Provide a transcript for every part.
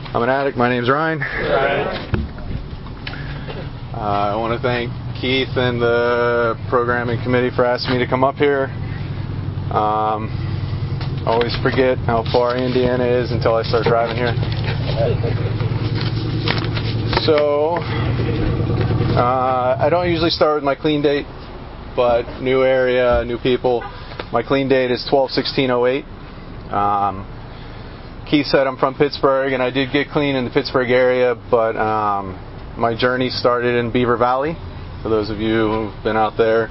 I'm an addict. My name's Ryan. I want to thank Keith and the programming committee for asking me to come up here. Always forget how far Indiana is until I start driving here. So, I don't usually start with my clean date, but new area, new people. My clean date is 12/16/08. Keith said I'm from Pittsburgh, and I did get clean in the Pittsburgh area, but my journey started in Beaver Valley, for those of you who've been out there.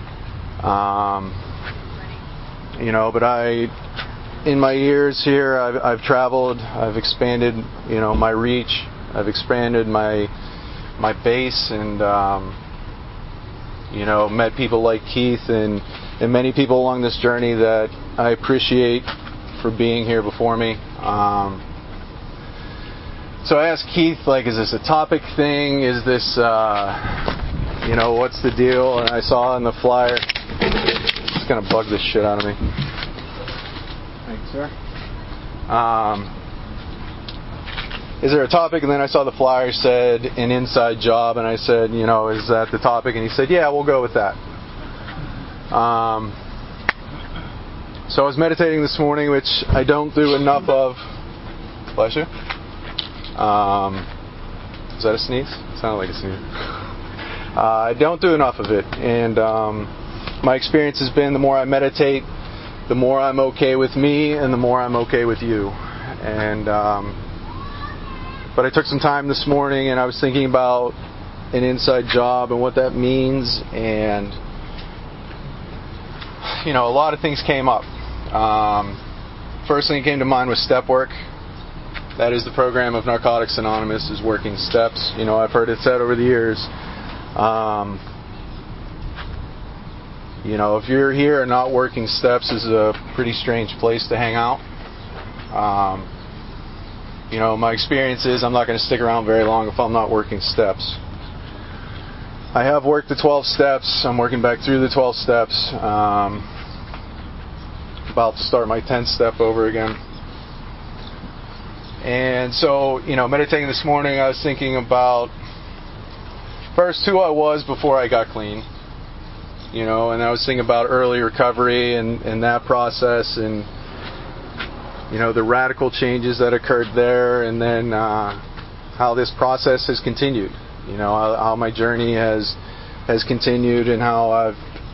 But in my years here, I've traveled, I've expanded, my reach, I've expanded my base, and met people like Keith and many people along this journey that I appreciate for being here before me. So I asked Keith, is this a topic thing? Is this, what's the deal? And I saw on the flyer, it's going to bug the shit out of me. Thanks, sir. Is there a topic? And then I saw the flyer said an inside job, and I said, is that the topic? And he said, yeah, we'll go with that. So I was meditating this morning, which I don't do enough of. Bless you. Is that a sneeze? It sounded like a sneeze. I don't do enough of it, and my experience has been the more I meditate, the more I'm okay with me, and the more I'm okay with you. And but I took some time this morning, and I was thinking about an inside job and what that means, and a lot of things came up. First thing that came to mind was step work. That is the program of Narcotics Anonymous, is working steps. I've heard it said over the years. If you're here and not working steps, is a pretty strange place to hang out. My experience is I'm not going to stick around very long if I'm not working steps. I have worked the 12 steps. I'm working back through the 12 steps. About to start my 10th step over again. And so, meditating this morning, I was thinking about first who I was before I got clean. And I was thinking about early recovery and that process, and the radical changes that occurred there, and then how this process has continued. How my journey has continued, and how I've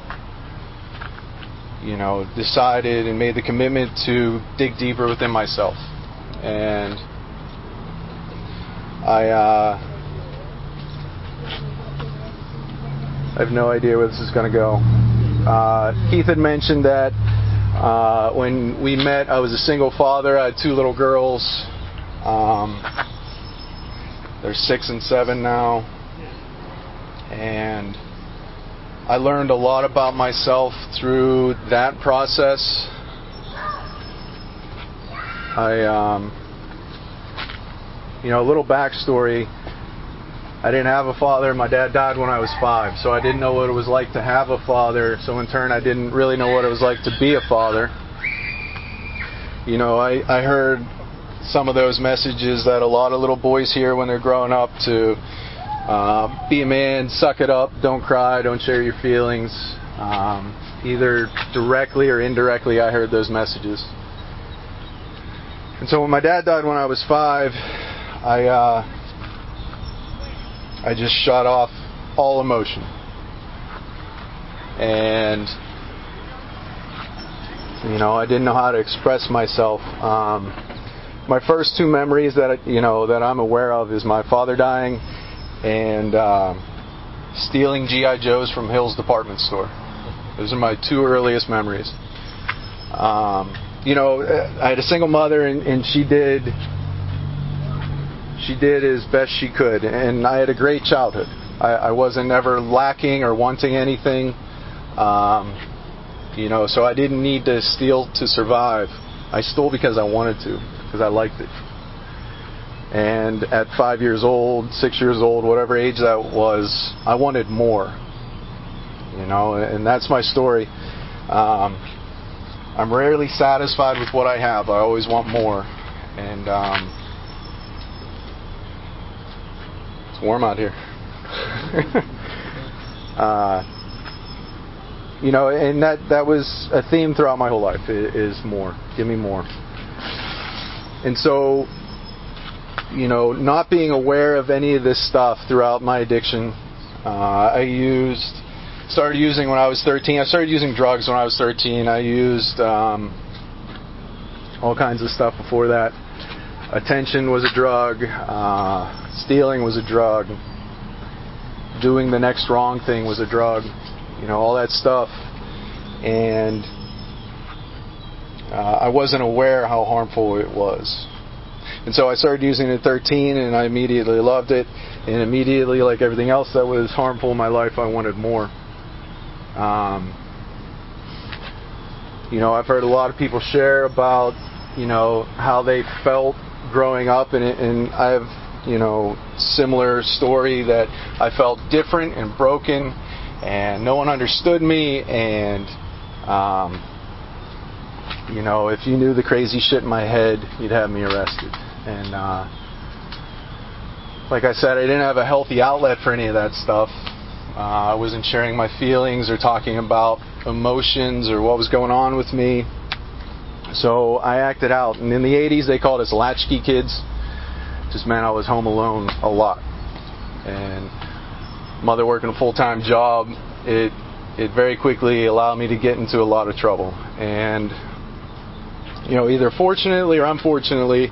decided and made the commitment to dig deeper within myself. And I have no idea where this is going to go. Keith had mentioned that when we met, I was a single father. I had 2 little girls. They're 6 and 7 now. And I learned a lot about myself through that process. A little backstory. I didn't have a father. My dad died when I was 5, so I didn't know what it was like to have a father. So in turn, I didn't really know what it was like to be a father. I heard some of those messages that a lot of little boys hear when they're growing up to be a man, suck it up, don't cry, don't share your feelings. Either directly or indirectly, I heard those messages. And so when my dad died when I was 5, I just shut off all emotion. And I didn't know how to express myself. My first 2 memories that I'm aware of is my father dying and stealing G.I. Joes from Hill's department store. Those are my 2 earliest memories. I had a single mother, and she did as best she could, and I had a great childhood. I wasn't ever lacking or wanting anything, so I didn't need to steal to survive. I stole because I wanted to, because I liked it. And at 5 years old, 6 years old, whatever age that was, I wanted more. And that's my story. I'm rarely satisfied with what I have. I always want more. And warm out here. And that was a theme throughout my whole life, is more. Give me more. And so, not being aware of any of this stuff throughout my addiction, I started using when I was 13. I started using drugs when I was 13. I used all kinds of stuff before that. Attention was a drug. Stealing was a drug. Doing the next wrong thing was a drug. All that stuff. And I wasn't aware how harmful it was. And so I started using it at 13, and I immediately loved it. And immediately, like everything else that was harmful in my life, I wanted more. I've heard a lot of people share about, how they felt growing up, and I have, similar story that I felt different and broken, and no one understood me, and, if you knew the crazy shit in my head, you'd have me arrested. And, like I said, I didn't have a healthy outlet for any of that stuff. I wasn't sharing my feelings or talking about emotions or what was going on with me. So I acted out. And in the 80s, they called us latchkey kids. Just meant I was home alone a lot. And mother working a full-time job, it very quickly allowed me to get into a lot of trouble. And, either fortunately or unfortunately,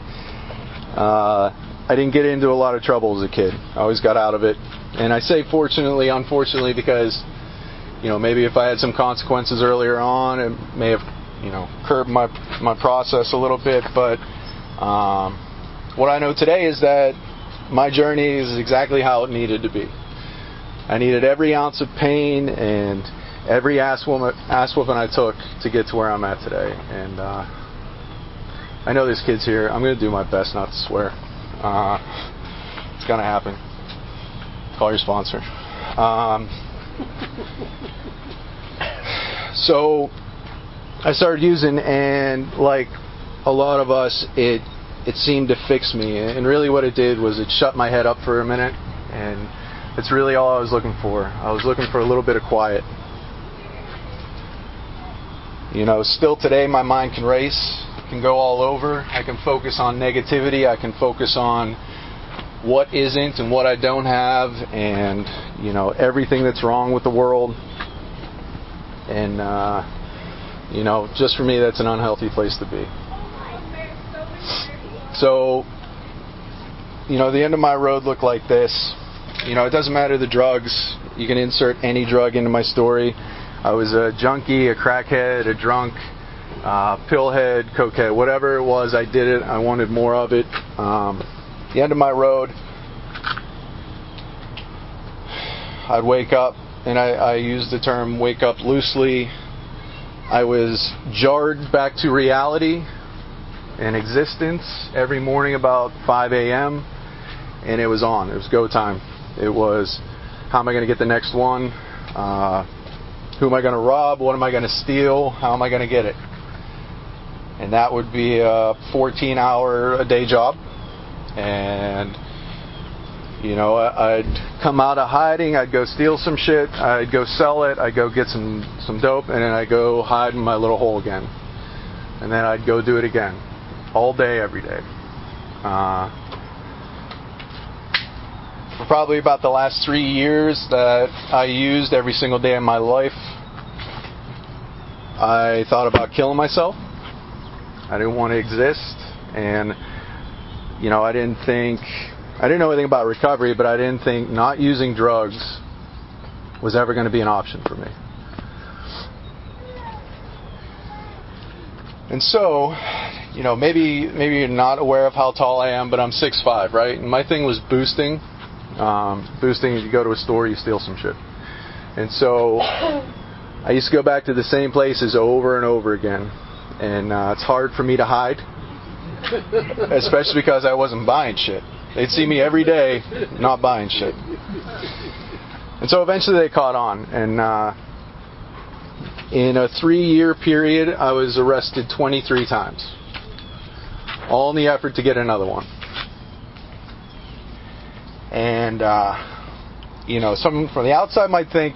I didn't get into a lot of trouble as a kid. I always got out of it. And I say fortunately, unfortunately, because, maybe if I had some consequences earlier on, it may have, curbed my process a little bit. But what I know today is that my journey is exactly how it needed to be. I needed every ounce of pain and every ass whooping I took to get to where I'm at today. And I know there's kids here. I'm going to do my best not to swear. It's going to happen. Call your sponsor. So I started using, and like a lot of us, it seemed to fix me. And really what it did was it shut my head up for a minute, and it's really all I was looking for. I was looking for a little bit of quiet. Still today my mind can race, can go all over. I can focus on negativity. I can focus on what isn't and what I don't have, and everything that's wrong with the world. And just for me, that's an unhealthy place to be. So the end of my road looked like this. It doesn't matter the drugs. You can insert any drug into my story. I was a junkie, a crackhead, a drunk, pillhead, cokehead, whatever it was, I did it. I wanted more of it. The end of my road, I'd wake up, and I use the term wake up loosely. I was jarred back to reality and existence every morning about 5 a.m. and it was on. It was go time. It was, how am I going to get the next one? Who am I going to rob? What am I going to steal? How am I going to get it? And that would be a 14-hour-a-day job. And, I'd come out of hiding. I'd go steal some shit. I'd go sell it. I'd go get some dope. And then I'd go hide in my little hole again. And then I'd go do it again. All day, every day. For probably about the last 3 years that I used every single day of my life, I thought about killing myself. I didn't want to exist. And, I didn't know anything about recovery, but I didn't think not using drugs was ever going to be an option for me. And so, maybe you're not aware of how tall I am, but I'm 6'5", right? And my thing was boosting. Boosting, you go to a store, you steal some shit. And so I used to go back to the same places over and over again. And it's hard for me to hide, especially because I wasn't buying shit. They'd see me every day not buying shit. And so eventually they caught on. And in a 3-year period, I was arrested 23 times. All in the effort to get another one. And, someone from the outside might think,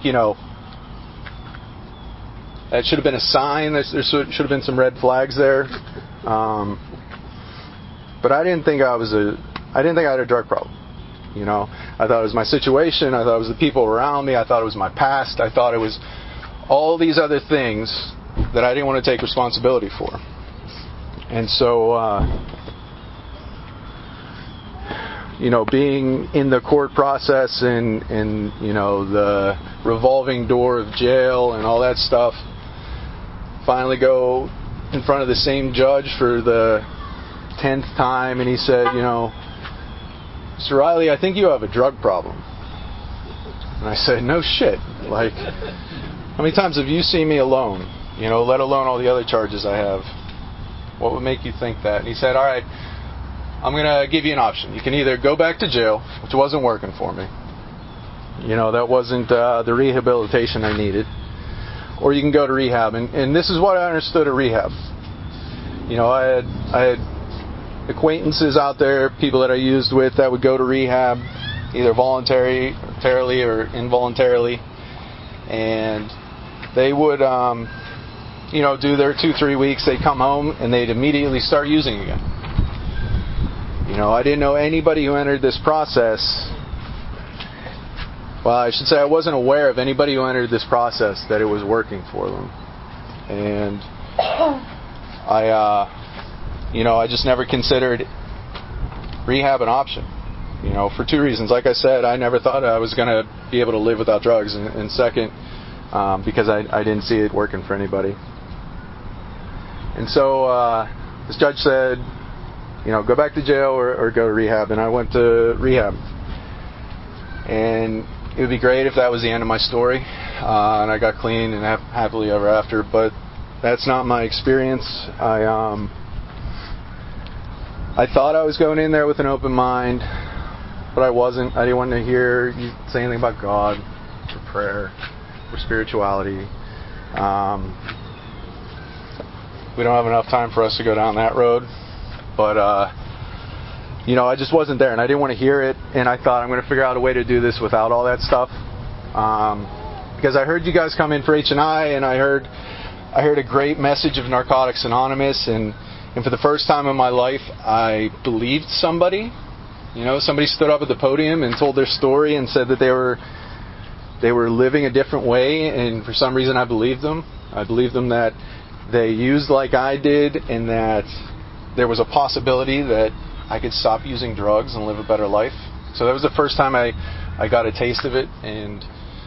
that should have been a sign. There should have been some red flags there. But I didn't think I had a drug problem. I thought it was my situation. I thought it was the people around me. I thought it was my past. I thought it was all these other things that I didn't want to take responsibility for. And so, being in the court process and the revolving door of jail and all that stuff, finally go in front of the same judge for the 10th time, and he said, Mr. Riley, I think you have a drug problem. And I said, no shit. Like, how many times have you seen me alone? Let alone all the other charges I have. What would make you think that? And he said, all right, I'm going to give you an option. You can either go back to jail, which wasn't working for me. That wasn't the rehabilitation I needed. Or you can go to rehab. And this is what I understood of rehab. I had acquaintances out there, people that I used with that would go to rehab, either voluntarily or involuntarily. And they would, do their 2-3 weeks. They'd come home and they'd immediately start using again. I didn't know anybody who entered this process. Well, I should say I wasn't aware of anybody who entered this process that it was working for them. And I just never considered rehab an option. For two reasons. Like I said, I never thought I was going to be able to live without drugs. And second, because I didn't see it working for anybody. And so this judge said, go back to jail or go to rehab. And I went to rehab. And it would be great if that was the end of my story. And I got clean and happily ever after. But that's not my experience. I thought I was going in there with an open mind, but I wasn't. I didn't want to hear you say anything about God or prayer or spirituality. We don't have enough time for us to go down that road. But, I just wasn't there, and I didn't want to hear it, and I thought I'm going to figure out a way to do this without all that stuff. Because I heard you guys come in for H&I, and I heard a great message of Narcotics Anonymous, and for the first time in my life, I believed somebody. Somebody stood up at the podium and told their story and said that they were living a different way, and for some reason I believed them. I believed them that they used like I did, and that there was a possibility that I could stop using drugs and live a better life. So that was the first time I got a taste of it, and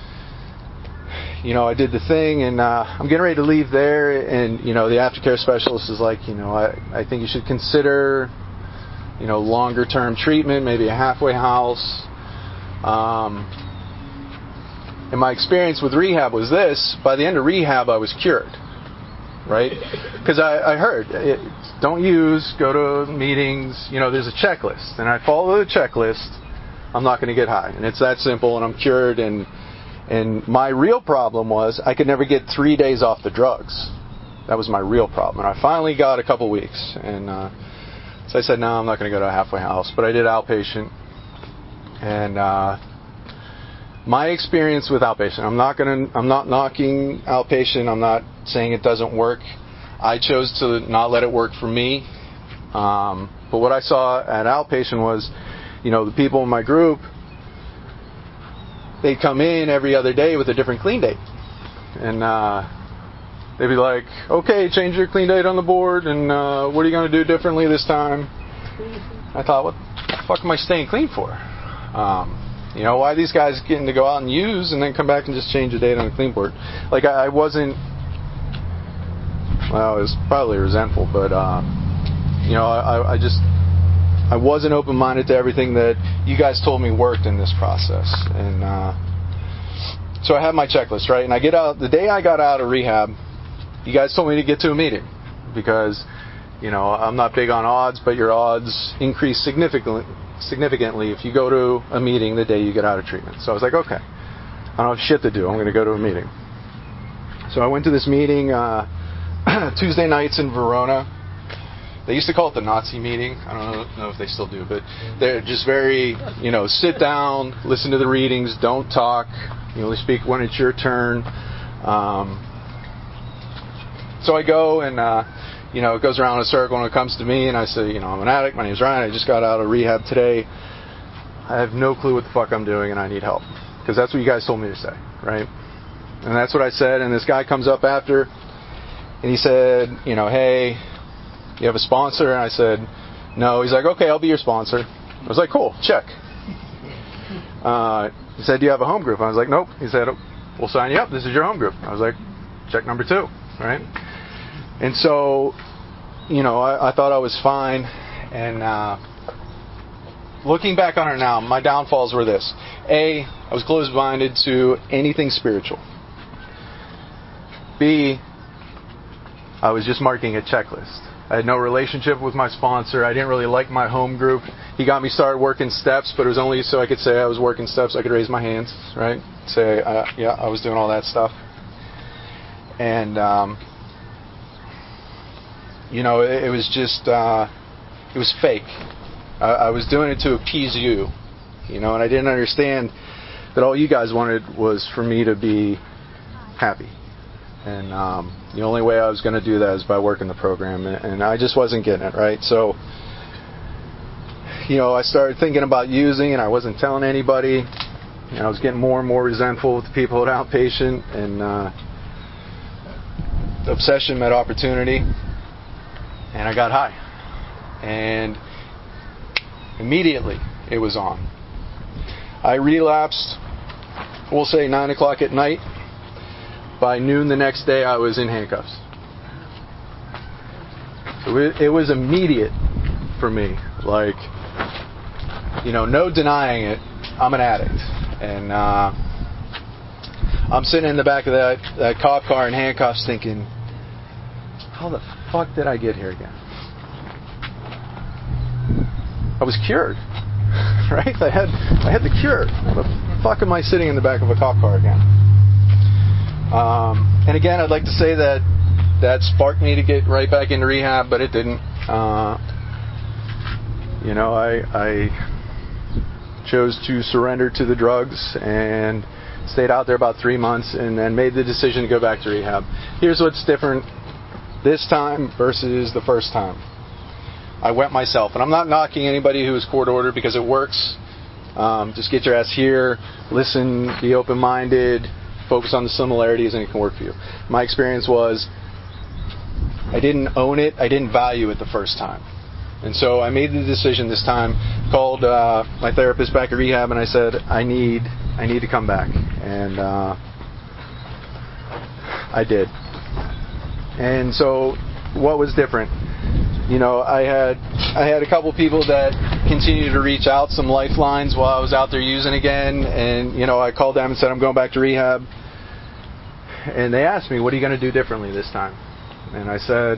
I did the thing, and I'm getting ready to leave there, and the aftercare specialist is like, I think you should consider longer term treatment, maybe a halfway house. And my experience with rehab was this: by the end of rehab I was cured, right? Because I heard don't use, go to meetings, there's a checklist, and I follow the checklist, I'm not going to get high, and it's that simple, and I'm cured. And my real problem was I could never get 3 days off the drugs. That was my real problem, and I finally got a couple weeks, and so I said, no, I'm not going to go to a halfway house, but I did outpatient. And my experience with outpatient, I'm not knocking outpatient, I'm not saying it doesn't work. I chose to not let it work for me. But what I saw at outpatient was, the people in my group, they'd come in every other day with a different clean date. And they'd be like, okay, change your clean date on the board, and what are you going to do differently this time? I thought, what the fuck am I staying clean for? Why are these guys getting to go out and use and then come back and just change the date on the clean board? Like, I wasn't, well, I was probably resentful, but, I wasn't open-minded to everything that you guys told me worked in this process. And so I had my checklist, right? And I get out, the day I got out of rehab, you guys told me to get to a meeting because, I'm not big on odds, but your odds increase significantly if you go to a meeting the day you get out of treatment. So I was like, okay, I don't have shit to do. I'm going to go to a meeting. So I went to this meeting Tuesday nights in Verona. they used to call it the Nazi meeting. I don't know if they still do, but they're just very, sit down, listen to the readings, don't talk. You only speak when it's your turn. So I go and, it goes around in a circle and it comes to me and I say, I'm an addict. My name's Ryan. I just got out of rehab today. I have no clue what the fuck I'm doing and I need help. Because that's what you guys told me to say, right? And that's what I said. And this guy comes up after and he said, hey, you have a sponsor? And I said, no. He's like, okay, I'll be your sponsor. I was like, cool, check. He said, do you have a home group? I was like, nope. He said, we'll sign you up. This is your home group. I was like, check number 2, right? And so, I thought I was fine. And looking back on it now, my downfalls were this. A, I was closed-minded to anything spiritual. B, I was just marking a checklist. I had no relationship with my sponsor. I didn't really like my home group. He got me started working steps, but it was only so I could say I was working steps. I could raise my hands, right? Say, yeah, I was doing all that stuff. And, it was just, it was fake. I was doing it to appease you, and I didn't understand that all you guys wanted was for me to be happy. And the only way I was going to do that is by working the program, and I just wasn't getting it, right? So, I started thinking about using, and I wasn't telling anybody. I was getting more and more resentful with the people at Outpatient, and obsession met opportunity, and I got high. And immediately, it was on. I relapsed, we'll say 9 o'clock at night. By noon the next day, I was in handcuffs. So it was immediate for me. Like, no denying it. I'm an addict. And I'm sitting in the back of that cop car in handcuffs thinking, how the fuck did I get here again? I was cured. Right? I had the cure. How the fuck am I sitting in the back of a cop car again? And again, I'd like to say that sparked me to get right back into rehab, but it didn't. I chose to surrender to the drugs and stayed out there about 3 months and then made the decision to go back to rehab. Here's what's different this time versus the first time. I went myself, and I'm not knocking anybody who is court ordered because it works. Just get your ass here, listen, be open-minded, focus on the similarities, and it can work for you. My experience was I didn't own it. I didn't value it the first time. And so I made the decision this time, called my therapist back at rehab, and I said, I need to come back. And I did. And so what was different? I had a couple people that continued to reach out, some lifelines while I was out there using again. And, I called them and said, I'm going back to rehab. And they asked me, what are you going to do differently this time? And I said,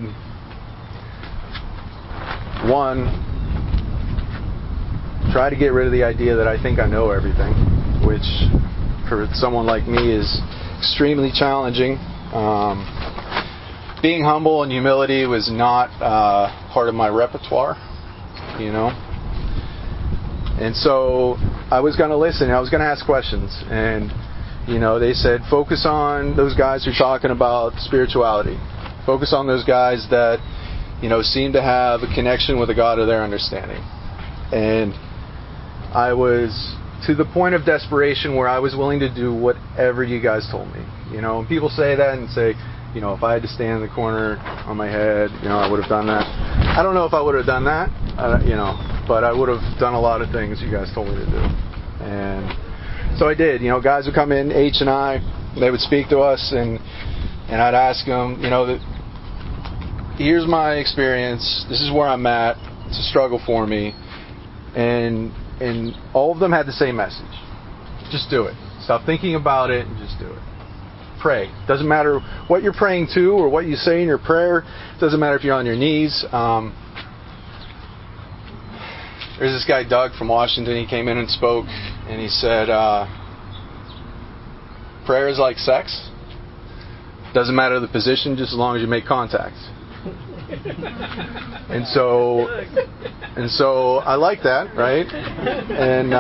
1, try to get rid of the idea that I think I know everything, which for someone like me is extremely challenging. Being humble and humility was not part of my repertoire, And so I was going to listen. I was going to ask questions. And, they said, focus on those guys who are talking about spirituality. Focus on those guys that, seem to have a connection with a God of their understanding. And I was to the point of desperation where I was willing to do whatever you guys told me. And people say that and say, if I had to stand in the corner on my head, I would have done that. I don't know if I would have done that, but I would have done a lot of things you guys told me to do. And so I did. Guys would come in, H and I, they would speak to us, and I'd ask them, here's my experience. This is where I'm at. It's a struggle for me. And all of them had the same message. Just do it. Stop thinking about it and just do it. Pray. Doesn't matter what you're praying to or what you say in your prayer. Doesn't matter if you're on your knees. There's this guy, Doug, from Washington. He came in and spoke, and he said, prayer is like sex. Doesn't matter the position, just as long as you make contact. And so I like that, right? And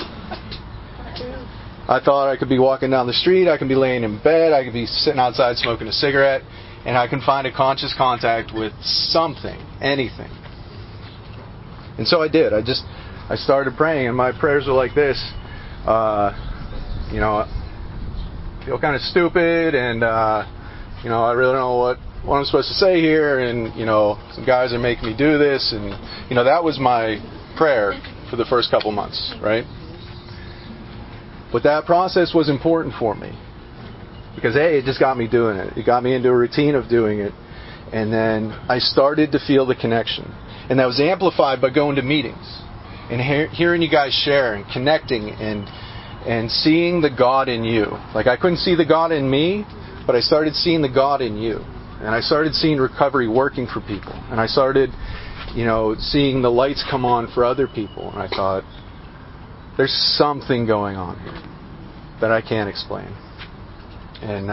I thought I could be walking down the street, I could be laying in bed, I could be sitting outside smoking a cigarette, and I can find a conscious contact with something, anything. And so I did. I started praying, and my prayers were like this. I feel kind of stupid, and I really don't know what I'm supposed to say here, and some guys are making me do this, and that was my prayer for the first couple months, right? But that process was important for me because it just got me doing it. It got me into a routine of doing it, and then I started to feel the connection, and that was amplified by going to meetings and hearing you guys share and connecting and seeing the God in you. Like, I couldn't see the God in me, but I started seeing the God in you. And I started seeing recovery working for people. And I started, seeing the lights come on for other people. And I thought, there's something going on here that I can't explain. And,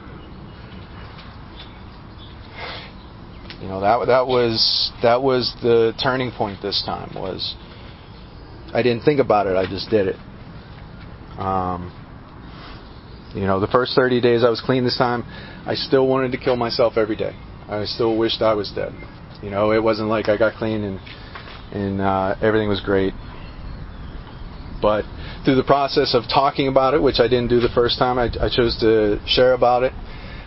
that was the turning point this time. Was I didn't think about it, I just did it. The first 30 days I was clean this time, I still wanted to kill myself every day. I still wished I was dead. It wasn't like I got clean and everything was great. But through the process of talking about it, which I didn't do the first time, I chose to share about it.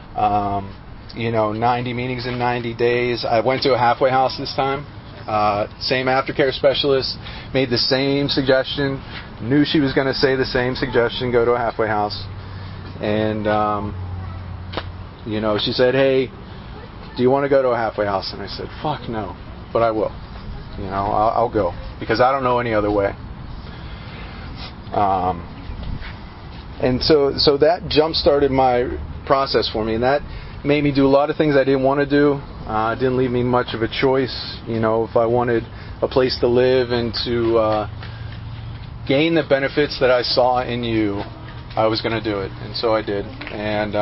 90 meetings in 90 days. I went to a halfway house this time. Same aftercare specialist, made the same suggestion, knew she was going to say the same suggestion, go to a halfway house. And, she said, hey, do you want to go to a halfway house? And I said, fuck no, but I will. I'll go because I don't know any other way. And so that jump-started my process for me, and that made me do a lot of things I didn't want to do. It didn't leave me much of a choice. If I wanted a place to live and to gain the benefits that I saw in you, I was going to do it. And so I did. And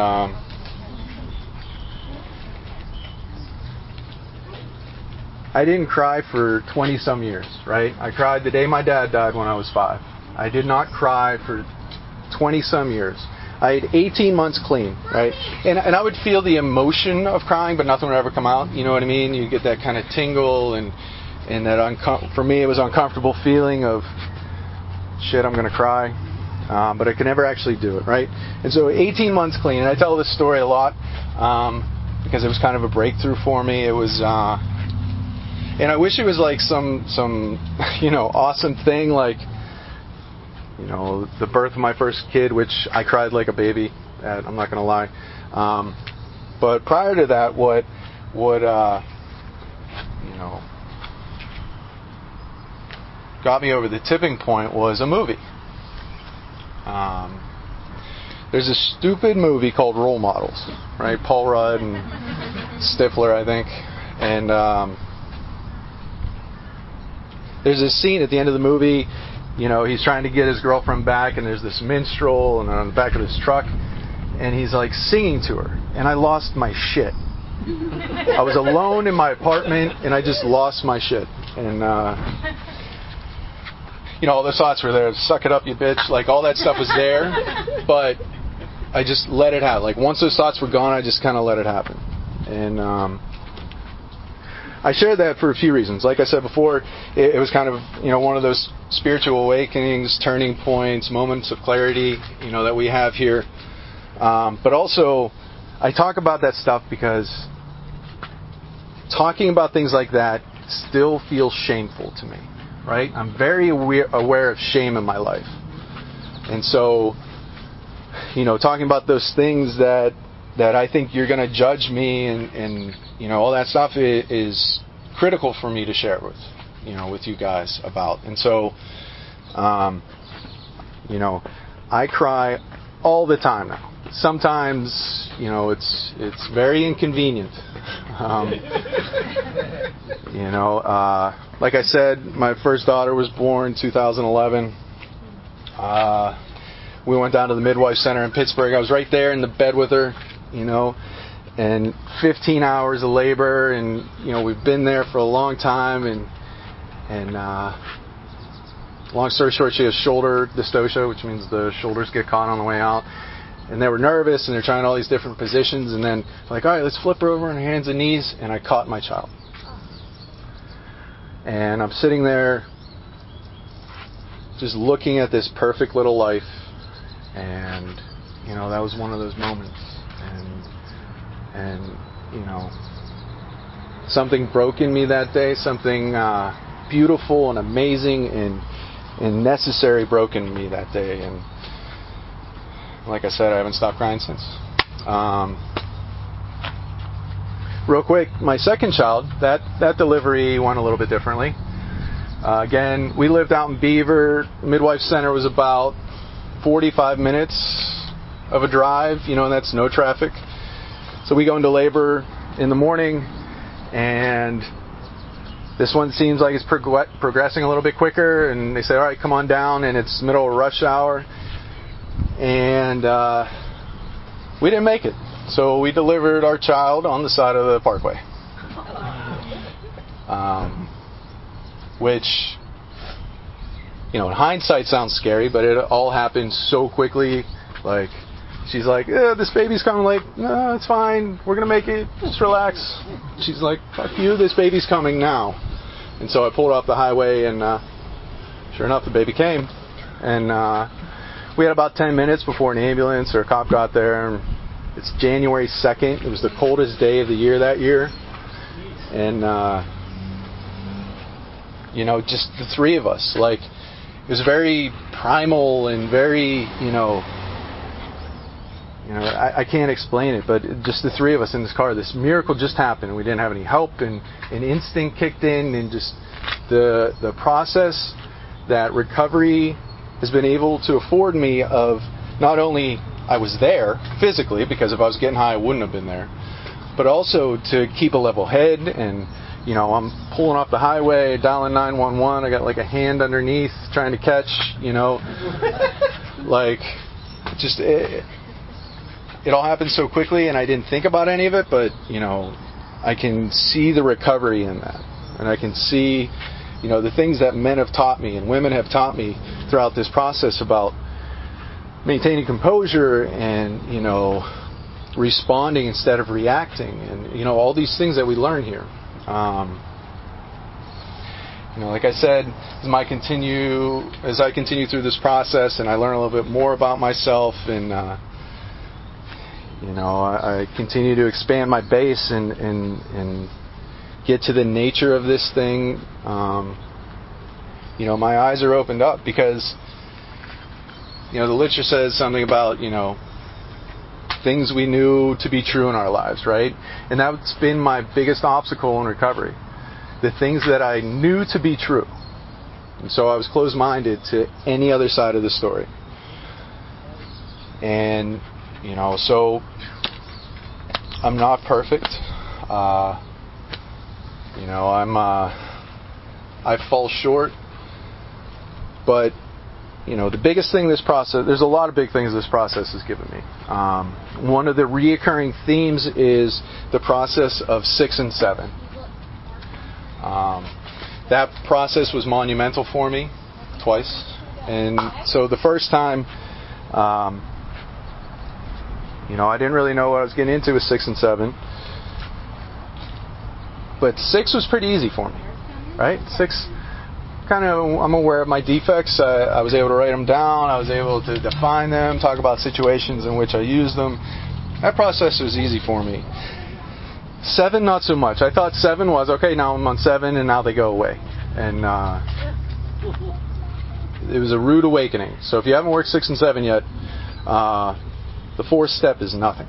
I didn't cry for 20-some years, right? I cried the day my dad died when I was 5. I did not cry for 20-some years. I had 18 months clean, right? And I would feel the emotion of crying, but nothing would ever come out. You know what I mean? You get that kind of tingle and that for me it was uncomfortable feeling of shit, I'm going to cry. But I could never actually do it, right? And so 18 months clean. And I tell this story a lot because it was kind of a breakthrough for me. It was, and I wish it was like some awesome thing like, the birth of my first kid, which I cried like a baby at, I'm not going to lie. But prior to that, what got me over the tipping point was a movie. There's a stupid movie called Role Models, right? Paul Rudd and Stifler, I think. And there's this scene at the end of the movie. He's trying to get his girlfriend back, and there's this minstrel and on the back of his truck, and he's like singing to her, and I lost my shit. I was alone in my apartment, and I just lost my shit. And all those thoughts were there. Suck it up, you bitch. Like, all that stuff was there, but I just let it happen. Like, once those thoughts were gone, I just kind of let it happen. And I shared that for a few reasons. Like I said before, it was kind of, one of those spiritual awakenings, turning points, moments of clarity, that we have here. But also, I talk about that stuff because talking about things like that still feels shameful to me, right? I'm very aware of shame in my life. And so, talking about those things that I think you're going to judge me and all that stuff is critical for me to share with you guys about. And so, I cry all the time now. Sometimes, it's very inconvenient. Like I said, my first daughter was born 2011. We went down to the midwife center in Pittsburgh. I was right there in the bed with her, and 15 hours of labor, and we've been there for a long time, and long story short, she has shoulder dystocia, which means the shoulders get caught on the way out. And they were nervous, and they're trying all these different positions, and then like, all right, let's flip her over on her hands and knees, and I caught my child. And I'm sitting there just looking at this perfect little life, and that was one of those moments. And something broke in me that day, something beautiful and amazing and necessary broke in me that day, and like I said, I haven't stopped crying since. Real quick, my second child, that delivery went a little bit differently. Again, we lived out in Beaver. Midwife Center was about 45 minutes of a drive, and that's no traffic. So we go into labor in the morning, and this one seems like it's progressing a little bit quicker, and they say, all right, come on down, and it's middle of rush hour. And we didn't make it. So we delivered our child on the side of the parkway. Which, in hindsight sounds scary, but it all happened so quickly. Like, she's like, this baby's coming late. No, it's fine. We're going to make it. Just relax. She's like, fuck you, this baby's coming now. And so I pulled off the highway, and sure enough, the baby came. And we had about 10 minutes before an ambulance or a cop got there. And it's January 2nd. It was the coldest day of the year that year. And, just the three of us. Like, it was very primal and very, I can't explain it, but just the three of us in this car, this miracle just happened. We didn't have any help, and instinct kicked in, and just the process that recovery has been able to afford me of not only I was there physically, because if I was getting high I wouldn't have been there, but also to keep a level head. And I'm pulling off the highway, dialing 911. I got like a hand underneath trying to catch, like, just it all happened so quickly, and I didn't think about any of it, but I can see the recovery in that, and I can see the things that men have taught me and women have taught me throughout this process about maintaining composure and responding instead of reacting, and all these things that we learn here. Like I said, as I continue through this process and I learn a little bit more about myself, and I continue to expand my base and get to the nature of this thing, my eyes are opened up, because the literature says something about things we knew to be true in our lives, right? And that's been my biggest obstacle in recovery. The things that I knew to be true. And so I was closed-minded to any other side of the story. And, so I'm not perfect. I fall short. But, the biggest thing this process, there's a lot of big things this process has given me. One of the reoccurring themes is the process of 6 and 7. That process was monumental for me twice. And so the first time, I didn't really know what I was getting into with 6 and 7. But 6 was pretty easy for me, right? 6, I'm aware of my defects. I was able to write them down. I was able to define them, talk about situations in which I used them. That process was easy for me. 7, not so much. I thought 7 was, okay, now I'm on 7, and now they go away. And it was a rude awakening. So if you haven't worked 6 and 7 yet, the 4th step is nothing.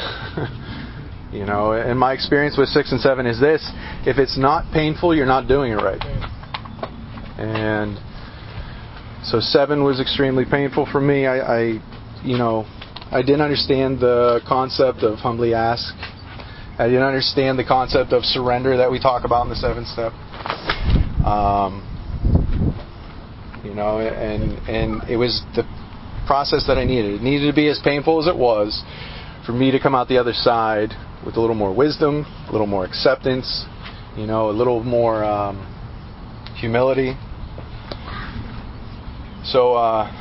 And my experience with 6 and 7 is this: if it's not painful, you're not doing it right. And so 7 was extremely painful for me. I didn't understand the concept of humbly ask. I didn't understand the concept of surrender that we talk about in the 7th step. And it was the process that I needed. It needed to be as painful as it was for me to come out the other side with a little more wisdom, a little more acceptance, a little more humility. So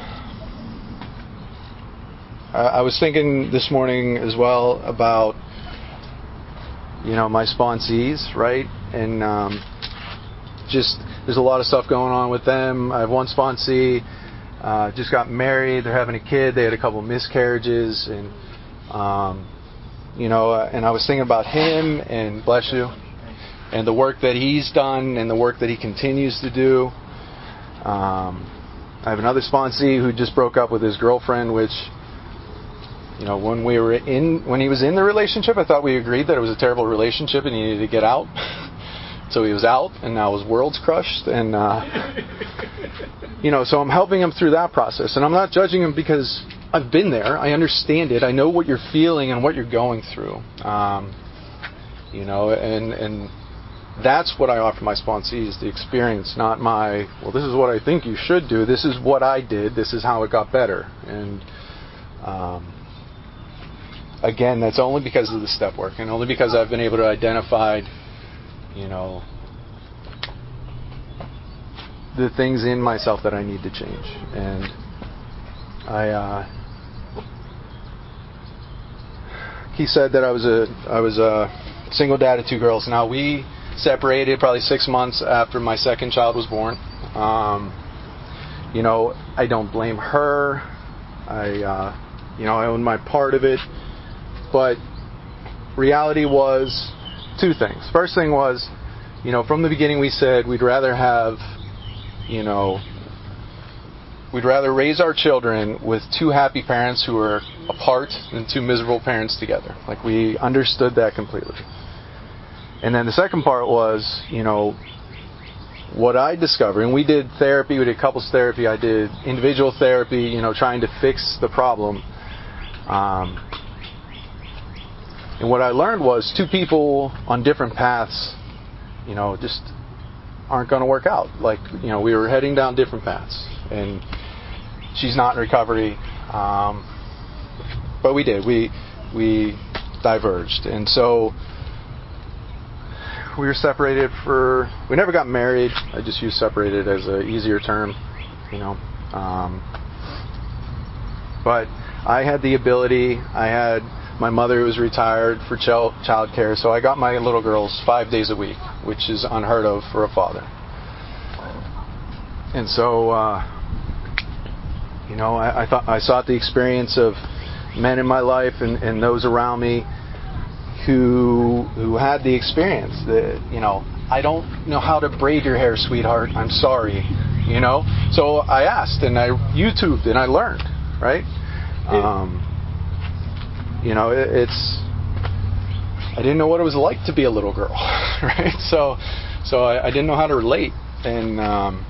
I was thinking this morning as well about my sponsees, right? And just there's a lot of stuff going on with them. I have one sponsee, just got married. They're having a kid. They had a couple miscarriages, and and I was thinking about him, and bless you, and the work that he's done and the work that he continues to do. I have another sponsee who just broke up with his girlfriend, which, when he was in the relationship, I thought we agreed that it was a terrible relationship and he needed to get out. So he was out, and now his world's crushed, and so I'm helping him through that process, and I'm not judging him because I've been there. I understand it. I know what you're feeling and what you're going through. And that's what I offer my sponsees, the experience, not my, well, this is what I think you should do. This is what I did. This is how it got better. And again, that's only because of the step work, and only because I've been able to identify, the things in myself that I need to change. And he said that I was a single dad of 2 girls. Now, we separated probably 6 months after my second child was born. I don't blame her. I own my part of it. But reality was 2 things. First thing was, from the beginning we said we'd rather raise our children with 2 happy parents who are apart than 2 miserable parents together. Like, we understood that completely. And then the second part was, what I discovered, and we did therapy, we did couples therapy, I did individual therapy, trying to fix the problem. And what I learned was 2 people on different paths, just aren't going to work out. Like, we were heading down different paths, and she's not in recovery, but we did. We diverged, and so we were separated we never got married. I just use separated as an easier term, but I had the ability. I had my mother who was retired for child care, so I got my little girls 5 days a week, which is unheard of for a father. And so, I sought the experience of men in my life and those around me who had the experience that, I don't know how to braid your hair, sweetheart. I'm sorry, So I asked, and I YouTubed, and I learned, right? I didn't know what it was like to be a little girl, right? So I didn't know how to relate, and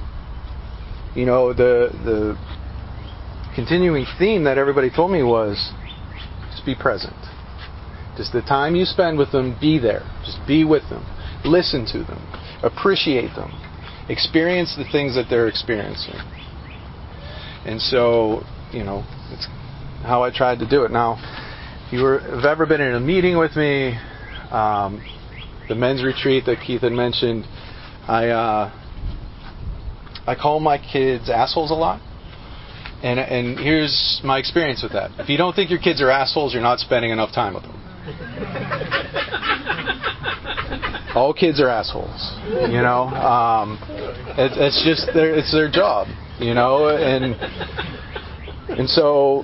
the continuing theme that everybody told me was just be present. Just the time you spend with them, be there. Just be with them. Listen to them. Appreciate them. Experience the things that they're experiencing. And so, it's how I tried to do it. Now, if you have ever been in a meeting with me, the men's retreat that Keith had mentioned, I call my kids assholes a lot. And here's my experience with that. If you don't think your kids are assholes, you're not spending enough time with them. All kids are assholes, it's just it's their job, and so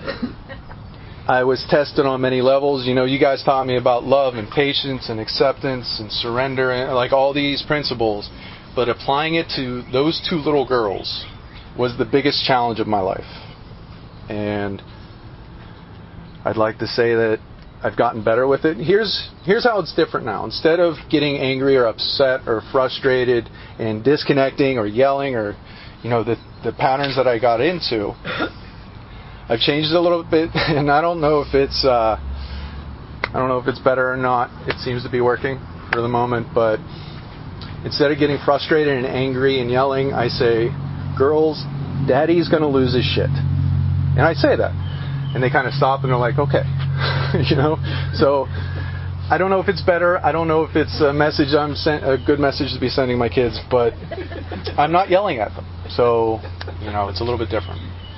I was tested on many levels. You guys taught me about love and patience and acceptance and surrender and like all these principles, but applying it to those 2 little girls was the biggest challenge of my life. And I'd like to say that I've gotten better with it. Here's how it's different now. Instead of getting angry or upset or frustrated and disconnecting or yelling or the patterns that I got into, I've changed it a little bit, and I don't know if it's better or not. It seems to be working for the moment, but instead of getting frustrated and angry and yelling, I say, "Girls, Daddy's going to lose his shit." And I say that. And they kind of stop and they're like, okay. So I don't know if it's better. I don't know if it's a good message to be sending my kids, but I'm not yelling at them. So, it's a little bit different.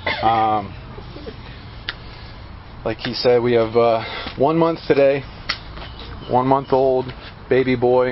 Like he said, we have 1 month today, 1 month old baby boy.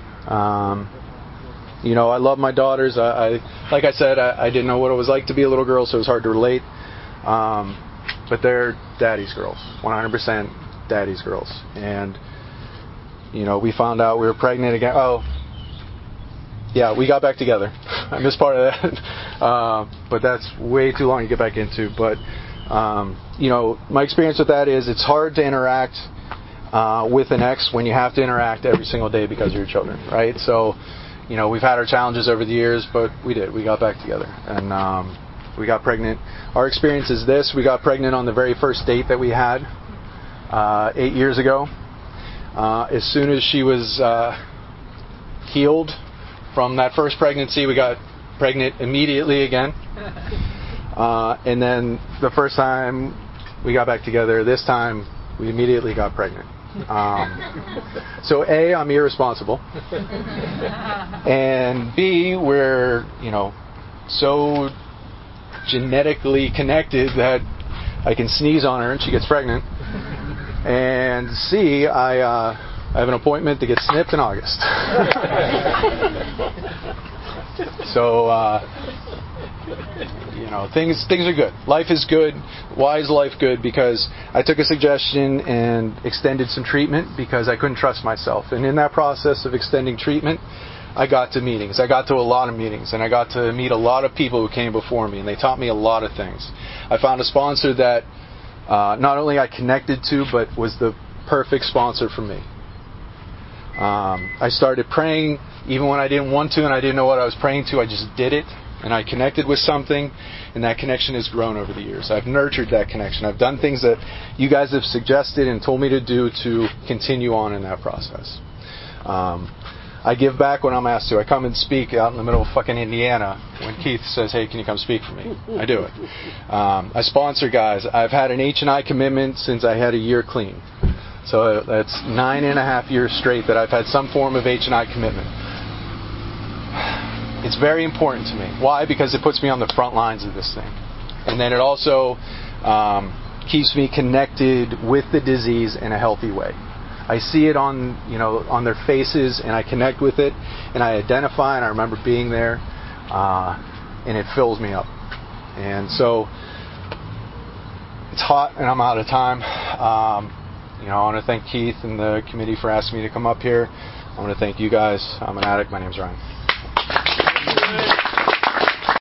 I love my daughters. Like I said, I didn't know what it was like to be a little girl, so it was hard to relate. But they're daddy's girls, 100% daddy's girls. And, we found out we were pregnant again. Oh, yeah, we got back together. I missed part of that. But that's way too long to get back into. But, my experience with that is it's hard to interact with an ex when you have to interact every single day because of your children, right? So, we've had our challenges over the years, but we did. We got back together, and we got pregnant. Our experience is this. We got pregnant on the very first date that we had 8 years ago. As soon as she was healed from that first pregnancy, we got pregnant immediately again. And then the first time we got back together, this time we immediately got pregnant. So A, I'm irresponsible, and B, we're so genetically connected that I can sneeze on her and she gets pregnant, and C, I have an appointment to get snipped in August. So things are good. Life is good. Why is life good? Because I took a suggestion and extended some treatment because I couldn't trust myself. And in that process of extending treatment, I got to meetings. I got to a lot of meetings, and I got to meet a lot of people who came before me, and they taught me a lot of things. I found a sponsor that not only I connected to, but was the perfect sponsor for me. I started praying even when I didn't want to and I didn't know what I was praying to. I just did it. And I connected with something, and that connection has grown over the years. I've nurtured that connection. I've done things that you guys have suggested and told me to do to continue on in that process. I give back when I'm asked to. I come and speak out in the middle of fucking Indiana when Keith says, hey, can you come speak for me? I do it. I sponsor guys. I've had an H&I commitment since I had a year clean. So that's 9.5 years straight that I've had some form of H&I commitment. It's very important to me. Why? Because it puts me on the front lines of this thing. And then it also keeps me connected with the disease in a healthy way. I see it on their faces, and I connect with it, and I identify, and I remember being there, and it fills me up. And so it's hot, and I'm out of time. I want to thank Keith and the committee for asking me to come up here. I want to thank you guys. I'm an addict. My name's Ryan.